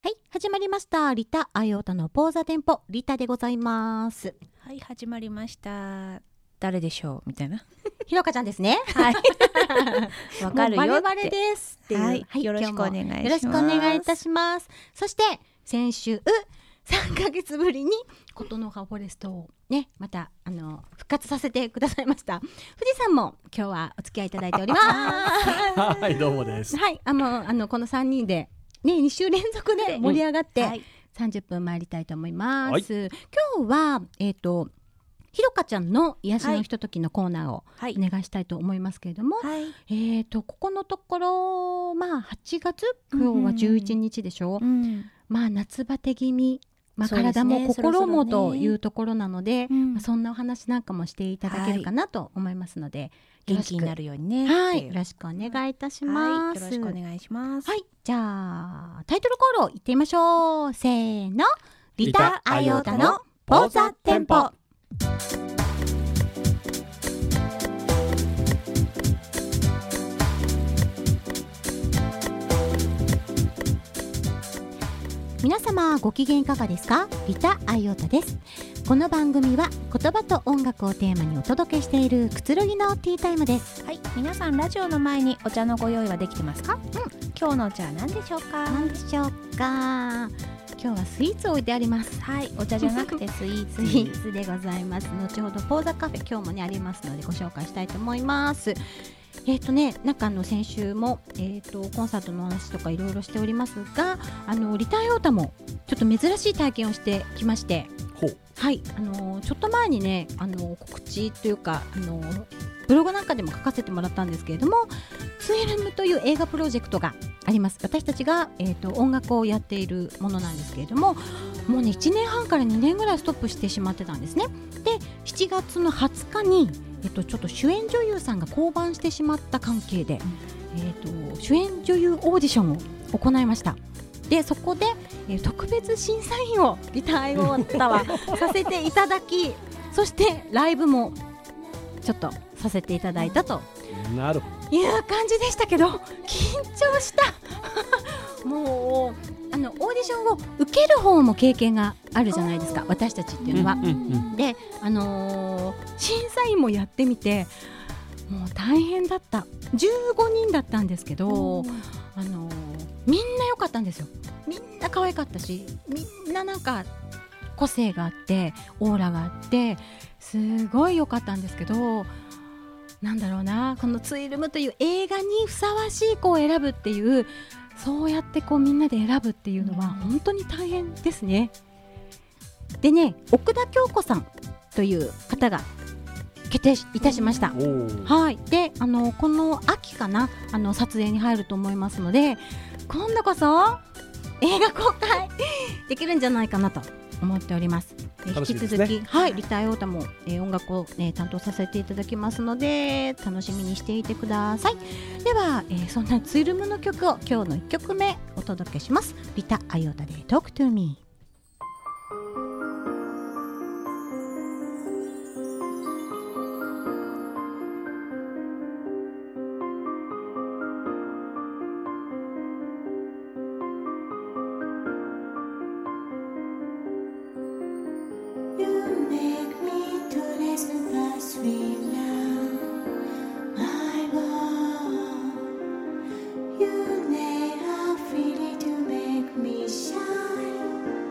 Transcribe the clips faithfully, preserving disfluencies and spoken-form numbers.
はい、始まりました。リタ・アイオータのポーザテンポ、リタでございます。 はい、始まりました。誰でしょうみたいな。 ひろかちゃんですね。 はい。わかるよって。 我々ですっていう。 はい、はい、よろしくお願いします。 よろしくお願いいたします。そして先週さんかげつぶりに琴の葉フォレストをね、またあの復活させてくださいました。富士さんも今日はお付き合いいただいております。 はい、どうもです。 はい、あのあのこのさんにんでね、に週連続で盛り上がって、うんはい、さんじゅっぷん参りたいと思います。はい、今日はえっとひろかちゃんの癒しのひとときのコーナーをお願いしたいと思いますけれども、はい、えっとここのところまあはちがつ、今日はじゅういちにちでしょ、うん、まあ夏バテ気味、まあ、体も心もというところなので、そ、ねまあ、そんなお話なんかもしていただけるかなと思いますので、 元気になるようにね、 はい、よろしくお願いいたします。 はい、よろしくお願いします。 はい、じゃあタイトルコールを言ってみましょう。せーの、リタ・アイオータのポーザテンポ。皆様ご機嫌いかがですか？リタ・アイオータです。この番組は言葉と音楽をテーマにお届けしているくつろぎのティータイムです。 はい、皆さんラジオの前にお茶のご用意はできてますか？うん、今日のお茶は何でしょうか？ 何でしょうか？今日はスイーツ置いてあります。 はい、お茶じゃなくてスイーツスイーツでございます。後ほどポーザカフェ今日もねありますのでご紹介したいと思います。えーとね、なんかあの先週も、えーとコンサートの話とかいろいろしておりますが、あのリタ・アイオータもちょっと珍しい体験をしてきまして、 ほう、 はい、あのちょっと前にねあの告知というかあのブログなんかでも書かせてもらったんですけれども、ツイルムという映画プロジェクトがあります。私たちが、えーと音楽をやっているものなんですけれども、もうねいちねんはんからにねんぐらいストップしてしまってたんですね。でしちがつのはつかにえっと、ちょっと主演女優さんが降板してしまった関係で、うんえっと、主演女優オーディションを行いました。でそこで、えー、特別審査員をリタ・アイオータはさせていただき、そしてライブもちょっとさせていただいたとなるいう感じでしたけど、緊張したもうあのオーディションを受ける方も経験があるじゃないですか、私たちっていうのは、うんうんうん、で、あのー、審査員もやってみてもう大変だった。じゅうごにんだったんですけど、あのー、みんな良かったんですよ。みんな可愛かったし、みんななんか個性があってオーラがあってすごい良かったんですけど、なんだろうな、このツイルムという映画にふさわしい子を選ぶっていう、そうやってこうみんなで選ぶっていうのは本当に大変ですね。でね、奥田京子さんという方が決定いたしました。はい。で、あのこの秋かな、あの撮影に入ると思いますので、今度こそ映画公開できるんじゃないかなと思っております。引き続き、はい、リタ・アイオータも、えー、音楽を、ね、担当させていただきますので楽しみにしていてください。では、えー、そんなツイルムの曲を今日のいっきょくめお届けします。リタ・アイオータで Talk to Me。 Shine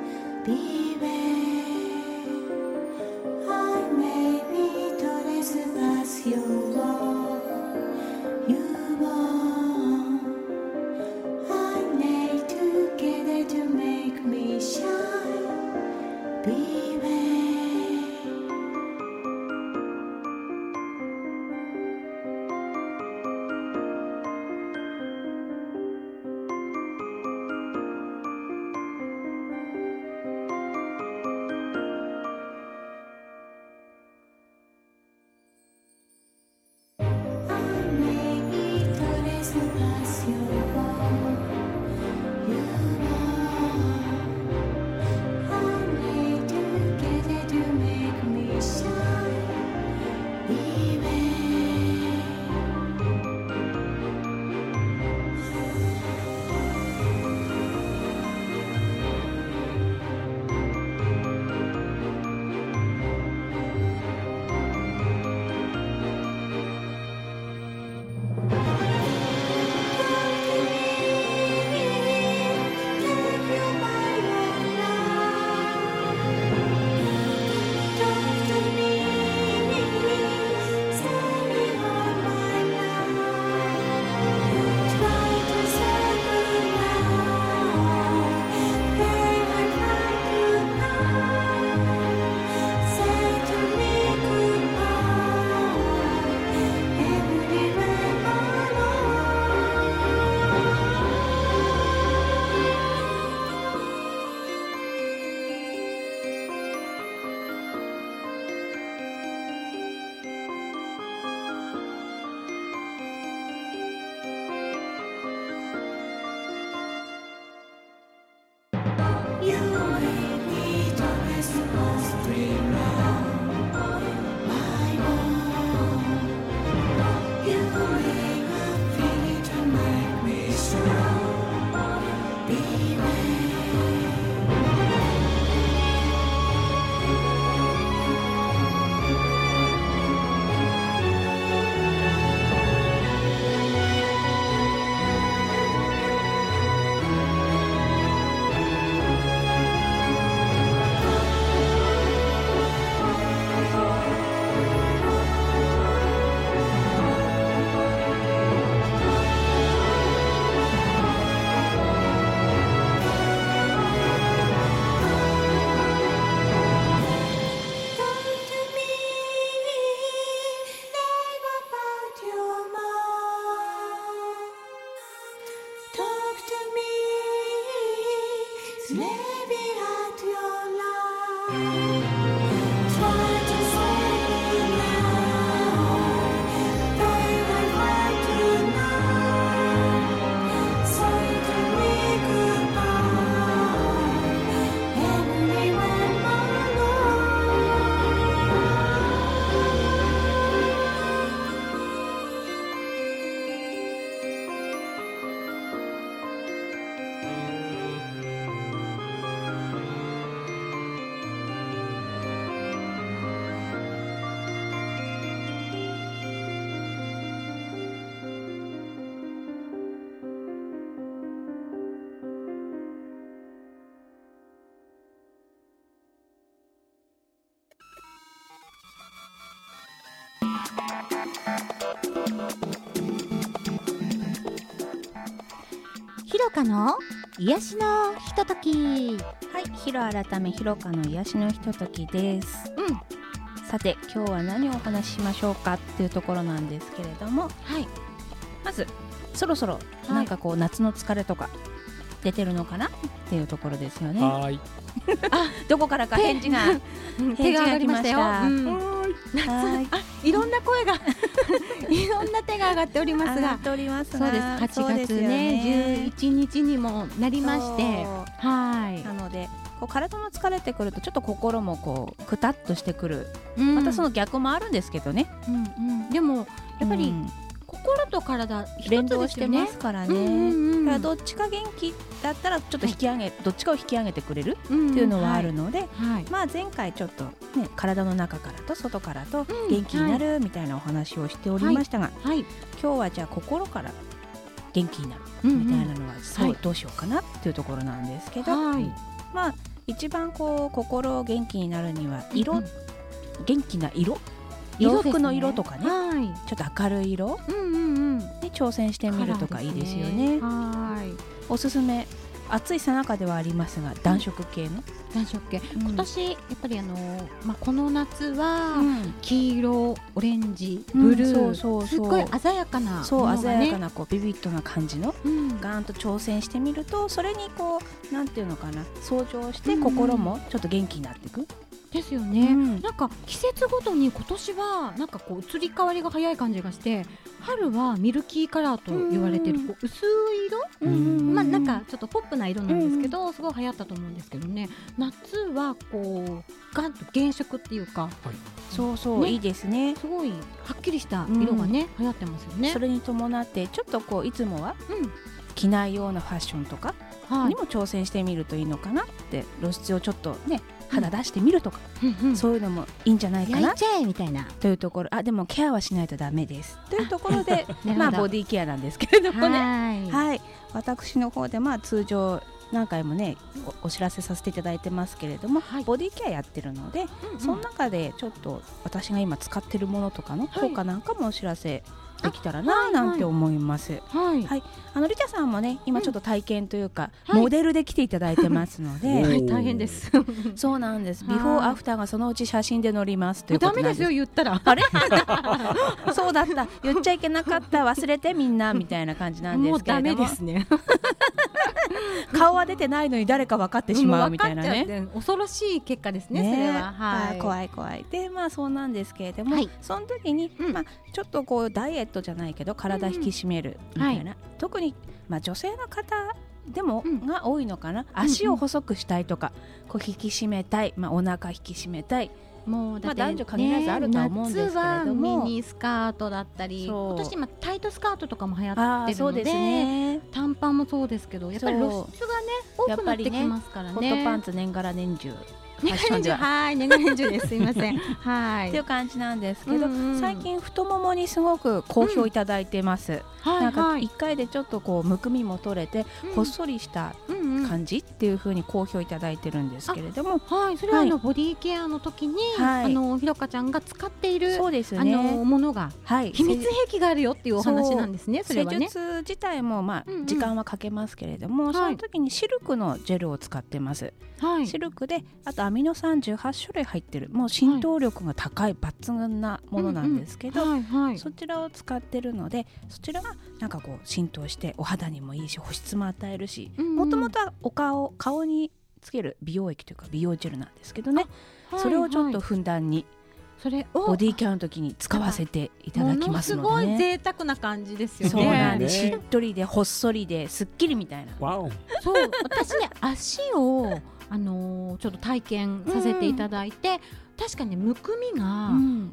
ひろかの癒しのひととき。 はい、ひろ改めひろかの癒しのひとときです。 うん。 さて今日は何をお話ししましょうかっていうところなんですけれども、 はい。 まずそろそろなんかこう、夏の疲れとか出てるのかなっていうところですよね。 はい。 あ、どこからか返事が手が上がりましたよ。 返事が来ました。 うんはいあ、いろんな声がいろんな手が上がっておりますが、 上がっておりますそうです。 が、 はちがつそうですよね、じゅうねいちにちにもなりまして、 そうはい。 なのでこう体も疲れてくるとちょっと心もこうくたっとしてくる、 うんまたその逆もあるんですけどね、 うんうん、でもやっぱり、 うん心と体一つ連動ですよね。 してますからね、 うんうんうんだからどっちか元気だったらちょっと引き上げ、どっちかを引き上げてくれるっっていうのはあるので、 はい。 まあ前回ちょっとね体の中からと外からとうん元気になるみたいなお話をしておりましたが、 はい。 今日はじゃあ心から元気になるうんうんみたいなのは、そう、 はいどうしようかなっていうところなんですけど、 はい。 まあ一番こう心元気になるには色、 うんうん元気な色色ですね洋服の色とかね、 はい。 ちょっと明るい色うんうんうん。 に挑戦してみるとかいいですよね。 はい。 おすすめ、暑いさなかではありますが暖色系の、 暖色系。 うん今年やっぱりあのまあこの夏はうん黄色、オレンジ、 うんブルー、 そうそうそうすっごい鮮やかなそうものがね鮮やかなこうビビッドな感じのうんガーンと挑戦してみると、それにこうなんていうのかな、相乗してうん心もちょっと元気になっていく、 ですよね。 うんなんか季節ごとに今年はなんかこう移り変わりが早い感じがして、春はミルキーカラーと言われてるうんこう薄い色、 うんまあなんかちょっとポップな色なんですけど、すごい流行ったと思うんですけどね。夏はこうガンと原色っていうか、 そうそう、 ねいいですね。 すごいはっきりした色がね、流行ってますよね。 それに伴ってちょっとこういつもはうん、 着ないようなファッションとかはいに。も挑戦してみるといいのかなって、露出をちょっとね肌出してみるとか、 うんうんそういうのもいいんじゃないかな焼いちゃえみたいな。 というところ、あでもケアはしないとダメですというところでなるほどまあボディケアなんですけれどもね、 はい。 はい、私の方でまあ通常何回もね お, お知らせさせていただいてますけれども、 はいボディケアやってるので、 うんうんその中でちょっと私が今使ってるものとかの効果なんかもお知らせできたらななんて思います。 はい。 はい、あのリタさんもね今ちょっと体験というか、 はいモデルで来ていただいてますので、 おーはい大変です。 そうなんです。 はいビフォーアフターがそのうち写真で載りますというこダメですよとなんです。 言ったら。 あれそうだった言っちゃいけなかった忘れてみんなみたいな感じなんですけれども、 もうダメですね。 顔は出てないのに誰か分かってしまうみたいなね。 もう分かっちゃって恐ろしい結果ですね。それは。はい。 あー怖い怖いでまあそうなんですけれども、 はいその時に、 うんまあ、ちょっとこうダイエットじゃないけど体引き締めるみたいな、特に、まあ、女性の方でも、 うん、 が多いのかな。足を細くしたいとか、うん、こう引き締めたい、まあ、お腹引き締めたい、 もうだって、 まあ、男女限らずあるとは思うんですけれども、 夏はミニスカートだったり、今年今タイトスカートとかも流行ってるので、 そうですね、 短パンもそうですけど、やっぱり露出がね多くなってきますからね。 ホットパンツ年がら年中年がら年中、はい年がら年中です、すいませんはいっていう感じなんですけど、 うんうん、 最近太ももにすごく好評いただいてます、うん、なんかいっかいでちょっとこうむくみも取れて、うん、ほっそりした感じっていう風に好評いただいてるんですけれども、 はい、それはあの、はい、ボディケアの時に、はい、あのひろかちゃんが使っている、 そうですね、 あのものが、はい、秘密兵器があるよっていうお話なんですね。それはね、 施術自体もまあ、うんうん、時間はかけますけれども、はい、その時にシルクのジェルを使ってます、はい、シルクであとアミノ酸じゅうはち種類入ってる、もう浸透力が高い抜群なものなんですけど、はいうんうんはい、そちらを使ってるので、そちらがなんかこう浸透してお肌にもいいし保湿も与えるし、もともとはお顔顔につける美容液というか美容ジェルなんですけどね、はい、それをちょっとふんだんにそれをボディケアの時に使わせていただきますので、ね、 ものすごい贅沢な感じですよね。 そうなんで、しっとりでほっそりですっきりみたいな。 わそう私ね足をあのー、ちょっと体験させていただいて、うん、確かにむくみが、うん、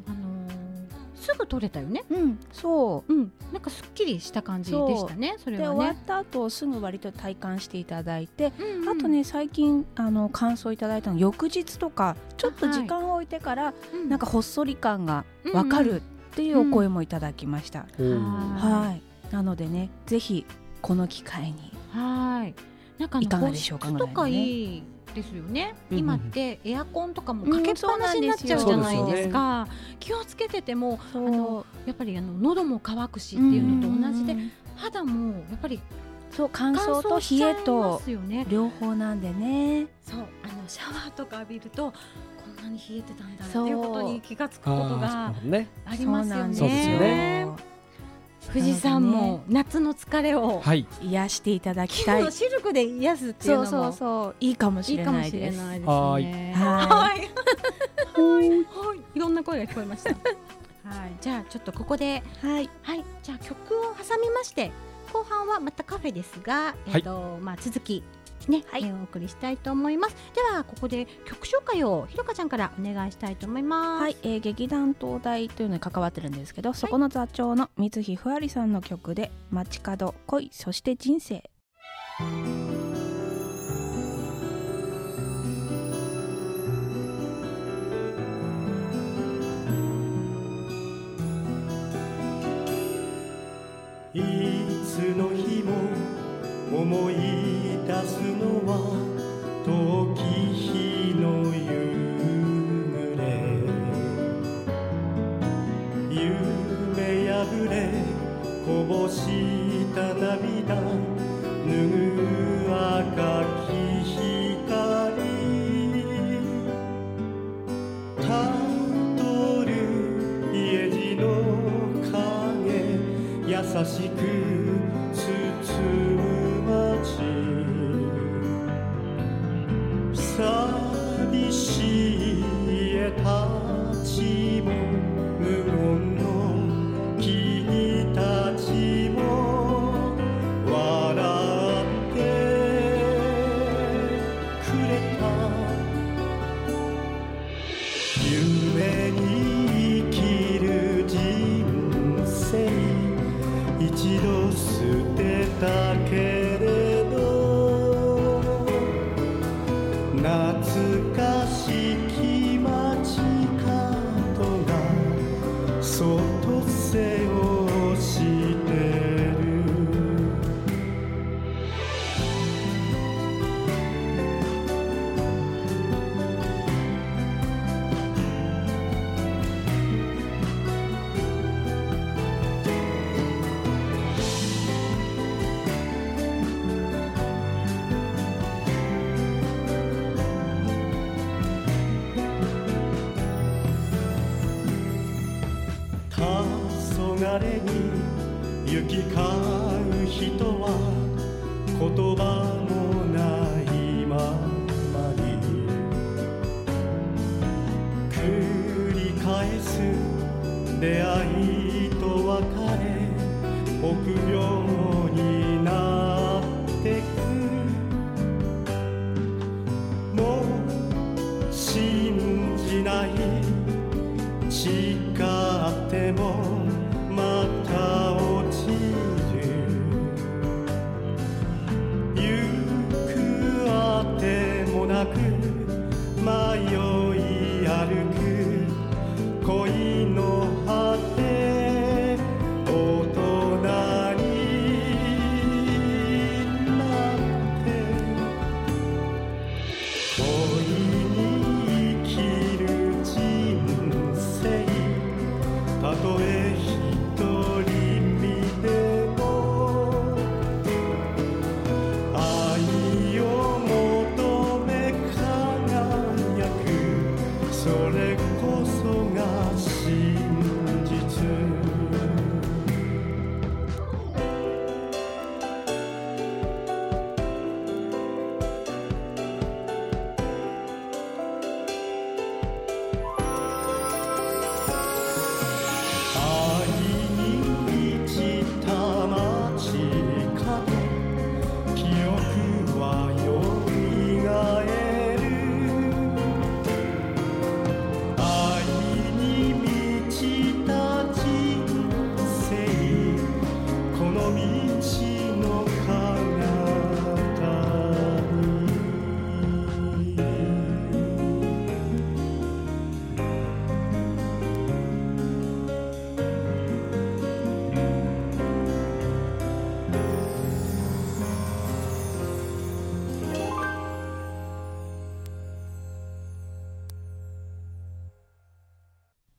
あのー、すぐ取れたよね、 うん、そう、 うん、なんかすっきりした感じでしたね。それはね、で終わった後すぐ割と体感していただいて、うんうん、あとね最近あの感想いただいたの翌日とかちょっと時間を置いてから、はい、なんかほっそり感が分かるっていうお声もいただきました、うんうん、はいなのでねぜひこの機会にはいなんかいかがでしょうかぐらいのねですよね、うんうん、今ってエアコンとかもかけっぱなしになっちゃうじゃないですか、うん、気をつけててもあのやっぱりあの喉も渇くしっていうのと同じで、肌もやっぱりそう乾燥と冷えと両方なんでね、 そうあのシャワーとか浴びるとこんなに冷えてたんだっていうことに気がつくことがありますよね。 そうですよね。 富士山も夏の疲れを癒していただきたい、 シルクで癒すっていうのもそうそうそういいかもしれないです。 いいかもしれないですね。 はいはいはいいろんな声が聞こえましたはいじゃあちょっとここではいはいじゃあ曲を挟みまして後半はまたカフェですが、えーとまあ、続きね、はい、お送りしたいと思います。ではここで曲紹介をひろかちゃんからお願いしたいと思います。 はい、えー、劇団東大というのに関わってるんですけど、はい、そこの座長の三木ふわりさんの曲で街角恋そして人生。 いつの日も思い出すのは時日の夕暮れ、夢破れこぼした涙拭う赤き光、たどる家路の影優しく包む街、寂しい家たちも無言の君たちも笑ってくれた、夢に生きる人生一度捨てたけれど懐かしき街角がそっと背をしてる、黄昏に行き交う人は言葉もないままに繰り返す出会いと別れ臆病になってく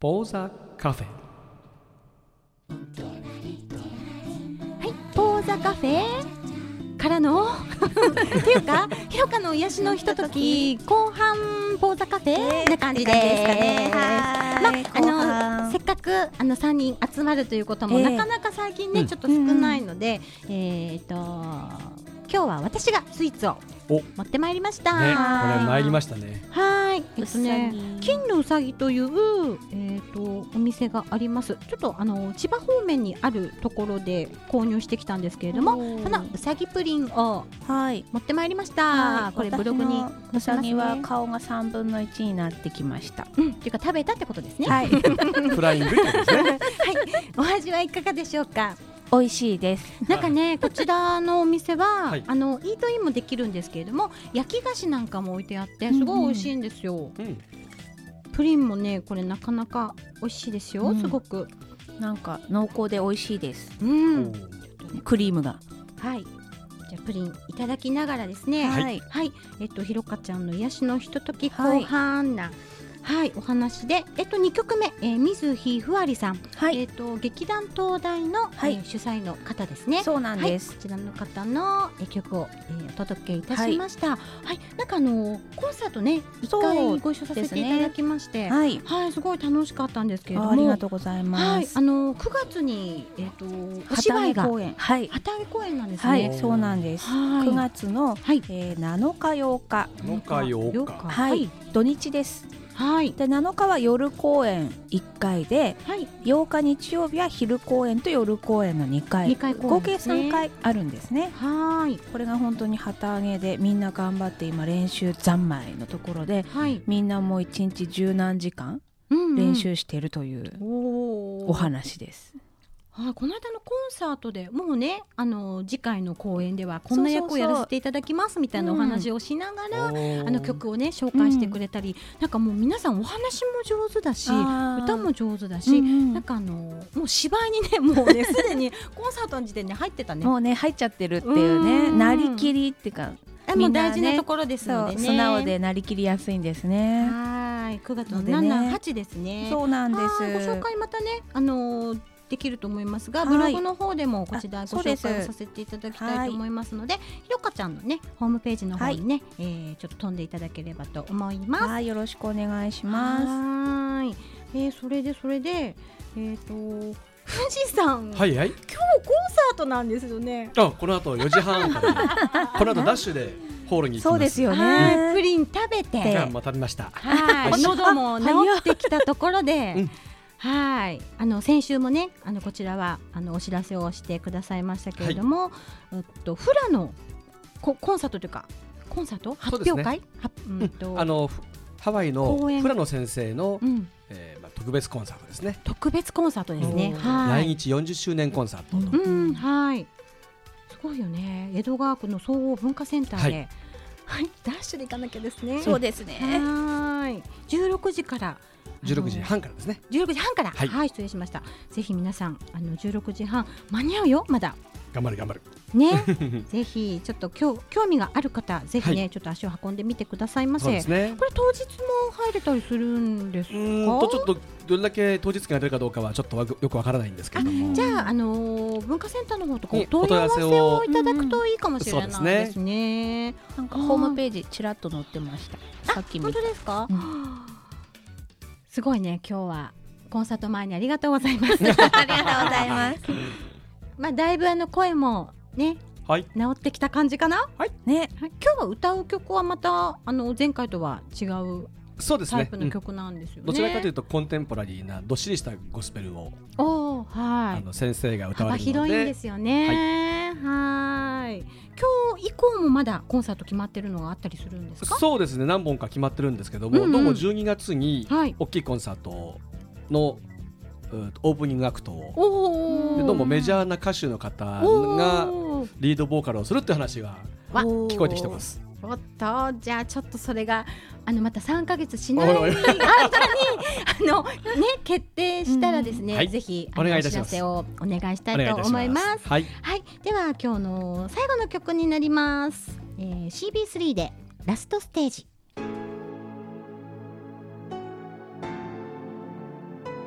ポーザカフェ。 はい、ポーザカフェからのっていうか、ひろかの癒しのひととき後半ポーザカフェな感じですかね。まあ、あのせっかくあのさんにん集まるということも、えー、なかなか最近ね、うん、ちょっと少ないので、うん、えっと今日は私がスイーツを持ってまいりました。 ね、これ参りましたね。 はい、えっとね、金のうさぎという、えー、とお店があります。ちょっとあの千葉方面にあるところで購入してきたんですけれども、このうさぎプリンを持ってまいりました。はい、これブログにうさぎは顔がさんぶんのいちになってきました。 うん、というか食べたってことですね。 はい、 フライングですね。はい、 お味はいかがでしょうか。 美味しいです。 なんかね、こちらのお店は、はい、あのイートインもできるんですけれども、焼き菓子なんかも置いてあってすごい美味しいんですよ。うん、プリンもね、これなかなか美味しいですよ。うん、すごくなんか濃厚で美味しいです。 うん、 クリームが。 はい。じゃあプリンいただきながらですね。はい。はい。えっとひろかちゃんの癒しのひととき後半な。はいはい、お話で、えっと、にきょくめ、えー、水ひふわりさん、はい、えっと、劇団東大の、はい、えー、主催の方ですね。 そうなんです、 はい、こちらの方の、えー、曲を、えー、お届けいたしました。はい、はい、なんかあのー、コンサートね一回ご一緒させていただきまして、ね、はい、はい、すごい楽しかったんですけれども、 ありがとうございます。はい、 あのー、くがつに、えー、とお芝居が公演、はい、 旗揚げ公演なんですね。 はい、そうなんです。はい、くがつの、はい、えー、なのかようか、 なのかようか、 はい、土日です。 はい、 でなのかは夜公演いっかいで、はい、ようか日曜日は昼公演と夜公演のにかい、にかい公演、合計さんかいあるんですね。はい、これが本当に旗揚げでみんな頑張って今練習三昧のところで、はい、みんなもういちにち十何時間練習しているというお話です。 はい、この間のコンサートでもうね、あの次回の公演ではこんな役をやらせていただきますみたいなお話をしながら、うん、あの曲をね紹介してくれたり、うん、なんかもう皆さんお話も上手だし歌も上手だし、うん、なんかあのもう芝居にねもうねすでにコンサートの時点で入ってたね。 もうね入っちゃってるっていうね、うん、なりきりっていうかみんな、ね、大事なところですのでね、 素直でなりきりやすいんですね。 はい、くがつのしち、はちですね。 そうなんです。 ご紹介またね、あのーできると思いますが、ブログの方でもこちらご紹介をさせていただきたいと思いますので、ひろかちゃんのねホームページの方にね、はい、えー、ちょっと飛んでいただければと思います。 はい、よろしくお願いします。 はい、えー、それでそれでえっ、ー、と富士山、 はいはい、 今日コンサートなんですよね。 あ、この後よじはんからこの後ダッシュでホールに行きます。 そうですよね。 プリン食べて、 あ、もう食べました。 はい、喉も治ってきたところで、うん、はい、あの先週もね、あのこちらはあのお知らせをしてくださいましたけれども、はい、えっとフラのコンサートというかコンサート発表会、ね、 うんと、あのハワイのフラの先生の、うん、えーまあ、特別コンサートですね。 特別コンサートですね。 はい、来日よんじゅっしゅうねんコンサート、 うんうん、はい、すごいよね。江戸川区の総合文化センターで、はいはい、ダッシュで行かなきゃですね。 そうですね。 はい、じゅうろくじからじゅうろくじはんからですね。 じゅうろくじはんから、はい、はい、失礼しました。ぜひ皆さんあのじゅうろくじはん間に合うよ、まだ。 頑張る頑張る。 ね、ぜひちょっと今日興味がある方、ぜひね、はい、ちょっと足を運んでみてくださいませ。そうですね。これ当日も入れたりするんですか？うんとちょっとどれだけ当日券が出るかどうかはちょっとよくわからないんですけれども。 じゃあ、あのー、文化センターの方とかお問い合わせをいただくといいかもしれないですね。うん、そうですね。 なんかホームページちらっと載ってました。さっき見た。 本当ですか？うん、すごいね、今日はコンサート前にありがとうございます。ありがとうございます。まあだいぶあの声もね、はい、治ってきた感じかな。はい、ね、はい、今日は歌う曲はまたあの前回とは違うタイプの曲なんですよね。 どちらかというとコンテンポラリーなどっしりしたゴスペルを、 お、はい、 あの先生が歌われるので幅広いんですよね。はい、はい、今日以降もまだコンサート決まってるのがあったりするんですか？そうですね、何本か決まってるんですけども、うんうん、どうもじゅうにがつに大きいコンサートのオープニングアクトを、でどうもメジャーな歌手の方がリードボーカルをするって話が聞こえてきてます。 おっと、じゃあちょっとそれがあのまたさんかげつしない間にあの、ね、決定したらですね、うん、はい、ぜひお知らせをお願いしたいと思います。はい、はい、では今日の最後の曲になります、えー、シービースリー でラストステージ。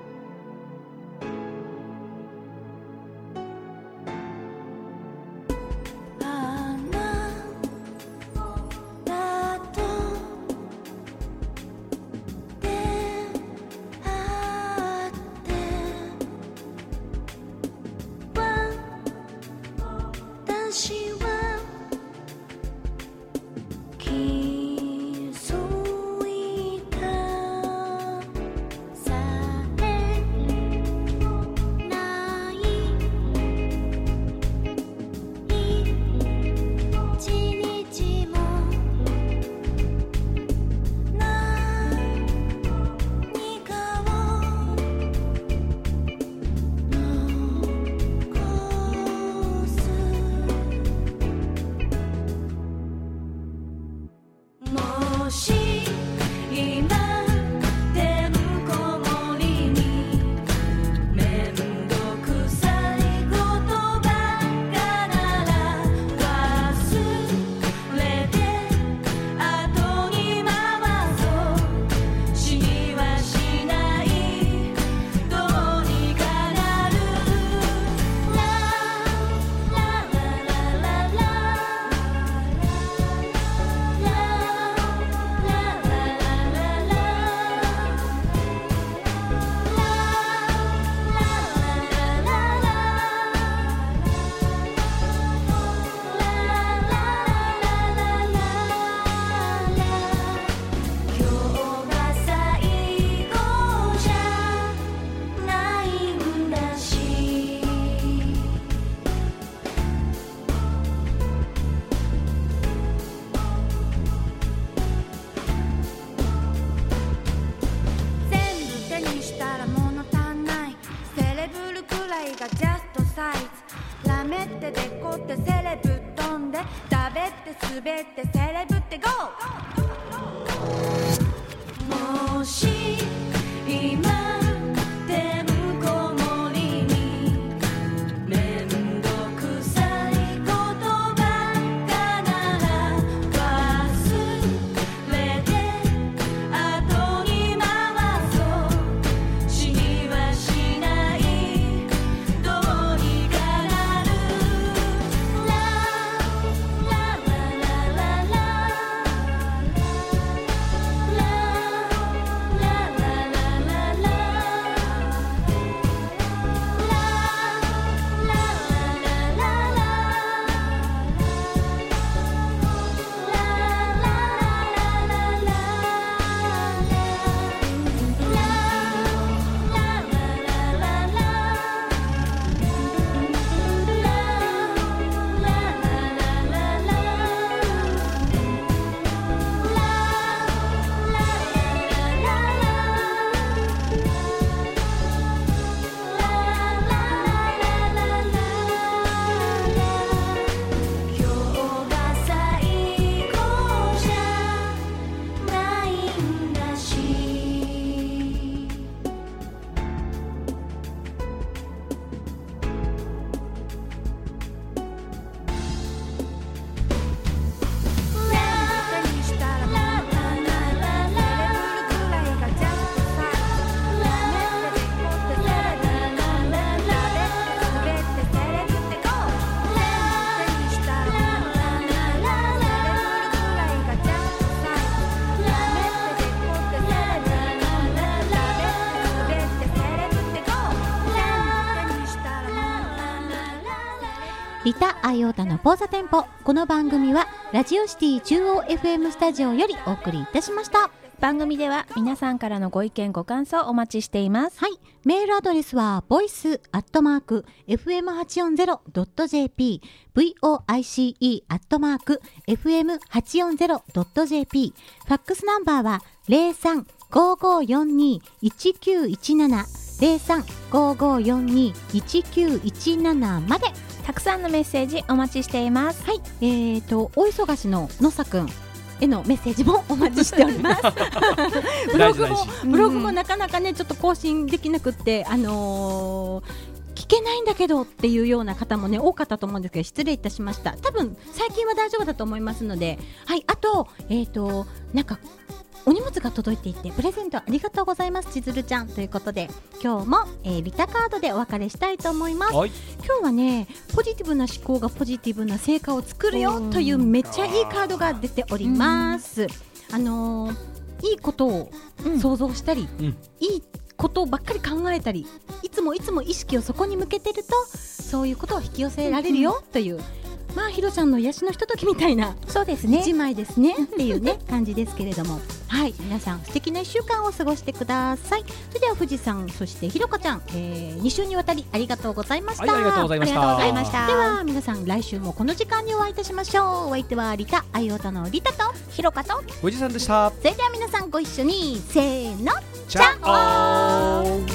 リタ・アイオータのポーザテンポ。この番組はラジオシティ中央 エフエム スタジオよりお送りいたしました。 番組では皆さんからのご意見ご感想お待ちしています。 はい、メールアドレスは ボイス アットマーク エフエムはちよんゼロ ドット ジェーピー ブイオーアイシーイー アットマーク エフエムはちよんゼロ ドット ジェーピー。 ファックスナンバーは ゼロさん ごーごーよんに いちきゅういちなな ゼロさん ごーごーよんに いちきゅういちなな まで。 たくさんのメッセージお待ちしています。 はい、えーとお忙しののさくんへのメッセージもお待ちしておりますブログもブログもなかなかねちょっと更新できなくってあのー、聞けないんだけどっていうような方もね多かったと思うんですけど失礼いたしました。多分最近は大丈夫だと思いますので、はい。あとえーとなんかお荷物が届いていてプレゼントありがとうございますちずるちゃんということで今日も、えー、リタカードでお別れしたいと思います。 はい、 今日はねポジティブな思考がポジティブな成果を作るよというめっちゃいいカードが出ております。あのー、いいことを想像したり、うん、いいことばっかり考えたりいつもいつも意識をそこに向けてるとそういうことを引き寄せられるよという、うんまあひろちゃんの癒しのひとときみたいなそうですね一枚ですねっていうね感じですけれども、はい皆さん素敵ないっしゅうかんを過ごしてください。それでは富士山そしてひろこちゃん、えー、に週にわたりありがとうございました。 はい、ありがとうございました。 ありがとうございました。では皆さん来週もこの時間にお会いいたしましょう。お相手はリタアイオタのリタとひろかと富士山でした。 それでは皆さんご一緒にせーのチャオー。